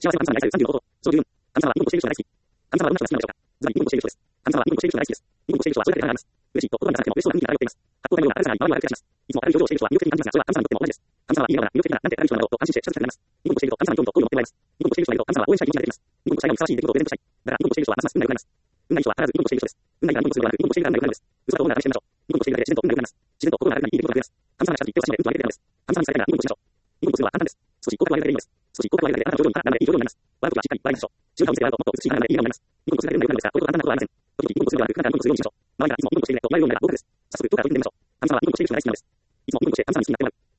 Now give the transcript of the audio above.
幸せは神様に愛される35こと。その10。神様は日本を教える人が大好き。神様はどんな人が好きなのでしょうか。ずばり日本を教える人です。神様は日本を教える人が大好きです。日本を教える人はそれだけであります。嬉しいと言葉に出されても嬉しそうな雰囲気が漂っています。格好のような新たな周りを歩き出します。いつも明るい表情をしている人は魅力的に感じますが、それは神様にとっても同じです。神様はいいような魅力的ななんて明るい人なのだと安心して親しくなります。日本を教えると神様に興味と好意を持ってもらいます。日本を教える人がいると神様は応援したい気持ちが出てきます。日本をしたいがにふさわしい出来事をプレゼントしたい。だから日本を教える人はますます運が良くなります。運がいい人は必ず日本を教える人です。運がいいが日本を教えるのではなく、日本を教えるが運が良くなるのです。嘘だと思うなら試してみましょう。日本を教えるだけで自然と運が良くなります。自然と心が楽になりいい出来事が増えます。神様が近づいて手を差し伸べ運と上げてくれるのです。神様にされたいなら日本をしましょう。日本をするは簡単です。少し口角を上げるだけでいいのです。少し口角を上げるだけであなたの表情になれいい表情になります。笑うときはしっかり笑いましょう。瞬間を見せて笑うともっと美しい花がなれいい笑顔になります。日本をするだけで運が良くなるのですが、これほど簡単なことはありません。時々日本をするではなく、簡単に日本をするようにしましょう。周りがいつも日本を教えるねと言われるようになれば合格です。早速どうか取り組んでみましょう。神様は日本を教える人が大好きなのです。いつも日本を教え、神様に好きになってもらう。